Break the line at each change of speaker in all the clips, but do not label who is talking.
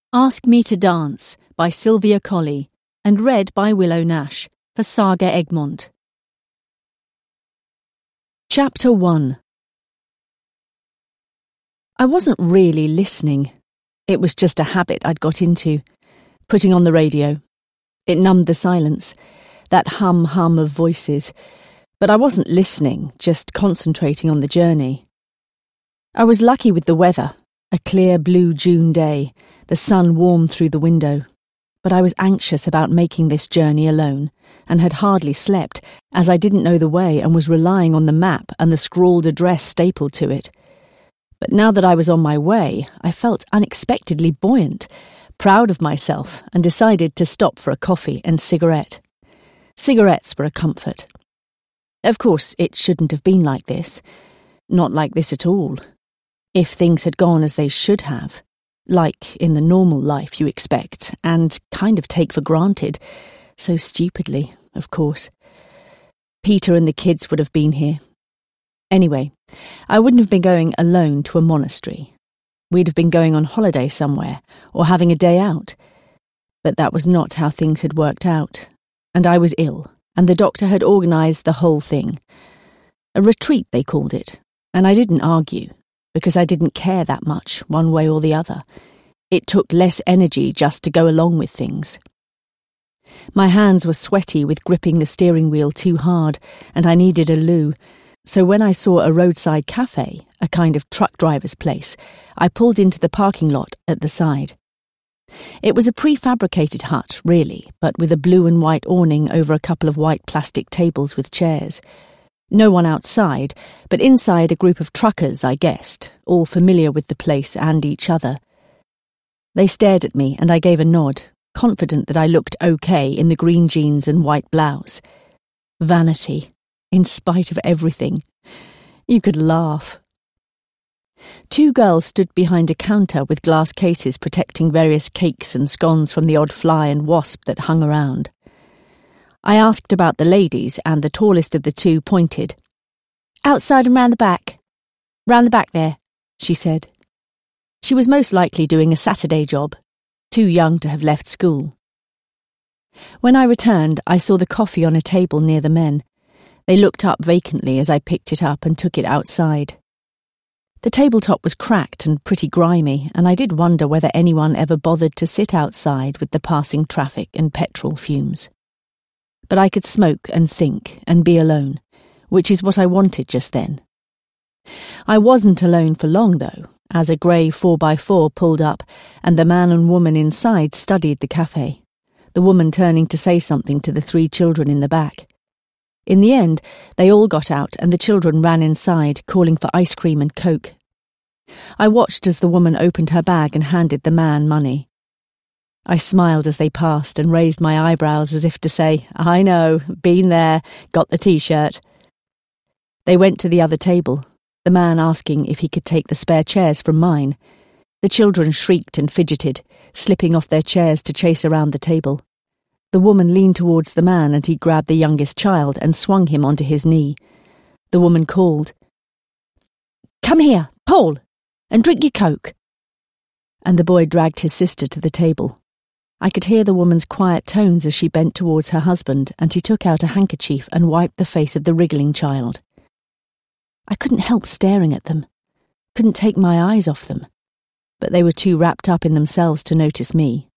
Ask Me to Dance by Sylvia Colley and read by Willow Nash for Saga Egmont. Chapter 1. I wasn't really listening. It was just a habit I'd got into, putting on the radio. It numbed the silence, that hum of voices, but I wasn't listening, just concentrating on the journey. I was lucky with the weather, a clear blue June day, the sun warm through the window, but I was anxious about making this journey alone, and had hardly slept, as I didn't know the way and was relying on the map and the scrawled address stapled to it. But now that I was on my way, I felt unexpectedly buoyant, proud of myself, and decided to stop for a coffee and cigarette. Cigarettes were a comfort. Of course, it shouldn't have been like this. Not like this at all. If things had gone as they should have, like in the normal life you expect, and kind of take for granted, so stupidly, of course. Peter and the kids would have been here. Anyway, I wouldn't have been going alone to a monastery. We'd have been going on holiday somewhere, or having a day out. But that was not how things had worked out, and I was ill, and the doctor had organised the whole thing. A retreat, they called it, and I didn't argue, because I didn't care that much, one way or the other. It took less energy just to go along with things. My hands were sweaty with gripping the steering wheel too hard, and I needed a loo, so when I saw a roadside cafe, a kind of truck driver's place, I pulled into the parking lot at the side. It was a prefabricated hut, really, but with a blue and white awning over a couple of white plastic tables with chairs. No one outside, but inside a group of truckers, I guessed, all familiar with the place and each other. They stared at me and I gave a nod, confident that I looked okay in the green jeans and white blouse. Vanity, in spite of everything. You could laugh. Two girls stood behind a counter with glass cases protecting various cakes and scones from the odd fly and wasp that hung around. I asked about the ladies, and the tallest of the two pointed. "Outside and round the back. Round the back there," she said. She was most likely doing a Saturday job, too young to have left school. When I returned, I saw the coffee on a table near the men. They looked up vacantly as I picked it up and took it outside. The tabletop was cracked and pretty grimy, and I did wonder whether anyone ever bothered to sit outside with the passing traffic and petrol fumes. But I could smoke and think and be alone, which is what I wanted just then. I wasn't alone for long, though, as a grey 4x4 pulled up and the man and woman inside studied the cafe, the woman turning to say something to the three children in the back. In the end, they all got out and the children ran inside, calling for ice cream and Coke. I watched as the woman opened her bag and handed the man money. I smiled as they passed and raised my eyebrows as if to say, "I know, been there, got the T-shirt." They went to the other table, the man asking if he could take the spare chairs from mine. The children shrieked and fidgeted, slipping off their chairs to chase around the table. The woman leaned towards the man and he grabbed the youngest child and swung him onto his knee. The woman called, "Come here, Paul, and drink your Coke." And the boy dragged his sister to the table. I could hear the woman's quiet tones as she bent towards her husband, and he took out a handkerchief and wiped the face of the wriggling child. I couldn't help staring at them, couldn't take my eyes off them, but they were too wrapped up in themselves to notice me.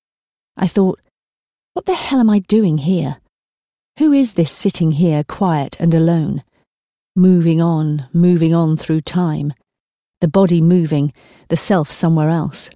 I thought, what the hell am I doing here? Who is this sitting here quiet and alone? Moving on through time. The body moving, the self somewhere else.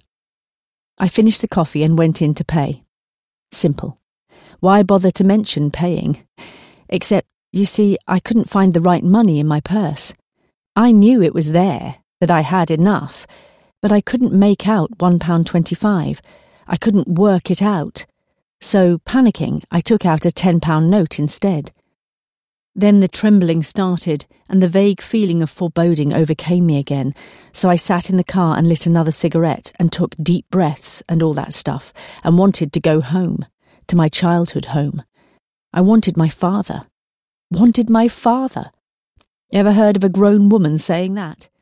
I finished the coffee and went in to pay. Simple. Why bother to mention paying? Except, you see, I couldn't find the right money in my purse. I knew it was there, that I had enough, but I couldn't make out £1.25. I couldn't work it out. So, panicking, I took out a £10 note instead. Then the trembling started, and the vague feeling of foreboding overcame me again, so I sat in the car and lit another cigarette and took deep breaths and all that stuff, and wanted to go home, to my childhood home. I wanted my father. Wanted my father. Ever heard of a grown woman saying that?